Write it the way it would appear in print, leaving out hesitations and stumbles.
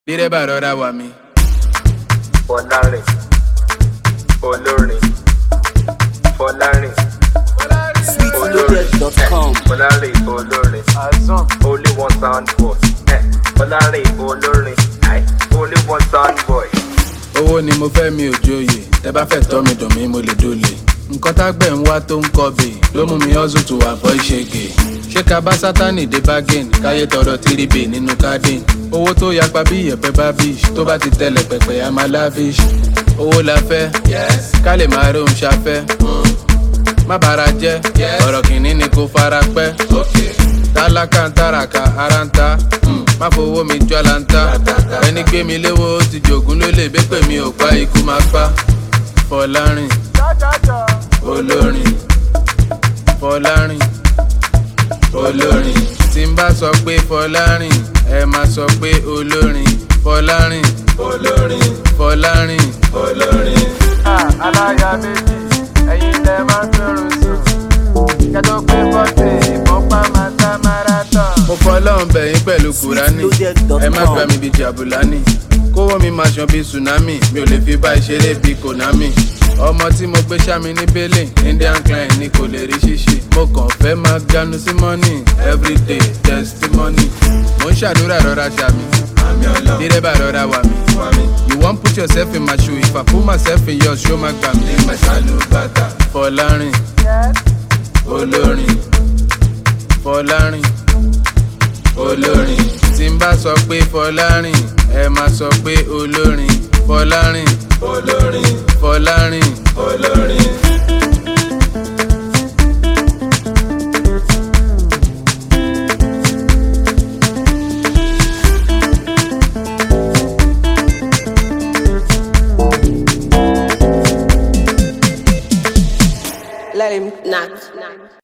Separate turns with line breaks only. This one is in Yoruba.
Dírẹ́bà rọra wà mí.
Fọlárin, olórin, Fọlárin,
sweetloaded.com.
Fọlárin, olórin, only one sound boy. Fọlárin, olórin, only one sound boy.
Owó ni mo fẹ́ mi ò joyè, tẹ bá fẹ́ tọ́ mi dùn mí mo lè dólè. Nǹkan tágbẹ̀ ń wá tó ń kọbè ló mú mi hustle to avoid ṣègè. Ṣé ká bá sátánì dé bargain káyé tọrọ tírìbè nínú garden. Owó tó yapa bí ìyẹ̀pẹ̀ bá bish tó bá ti tẹ̀lẹ̀ pẹ̀pẹ̀ a máa lavish. Owó la fẹ́, ká lè máa rí òun ṣafẹ́. Má bàrà jẹ́, ọ̀rọ̀ kìíní ni kò fara pẹ́. Tálákà ń tàràkà ara ń ta, má fowó mi jọ́ la ń ta. Ẹni gbé mi léwó ó ti jògún ló lè bẹ́ pè mí ò pa ikú máa pa. Fọlárin, olórin, Fọlárin, olórin. Tí n bá sọ pé Fọlárin, ẹ máa sọ pé olórin. Fọlárin, olórin, Fọlárin, olórin.
Aláya méjì, ẹ̀yin lẹ máa ń fẹ́ràn sùn. Kẹ́tọ́ pé bọ́tì ìbọn pa màtá marathon.
Mo fọlọ́run bẹ̀yìn pẹ̀lú Kùránì, ẹ má gbà mí bíi Jàbùlánì. Kówó mi máa ṣan bíi tsunami, mi ò lè fi bá ìṣeré bíi Konami. Ọmọ tí mo gbé sámi ní Bélé, Indian client ni kò lè rí ṣíṣe. Mo kàn fẹ́ máa ganu sí money, everyday testimony. Mo ń ṣàdúrà rọra ṣàmì, dírẹ́bà rọra wà mí. You wan put yourself in my shoe, if I put myself in yours, ṣó máa gbà mí. Fọlárin, olórin, Fọlárin, olórin. Tí n bá sọ pé Fọlárin, ẹ máa sọ pé olórin. Fọlárin, olórin, Fọlárin, olórin.
Let him knock.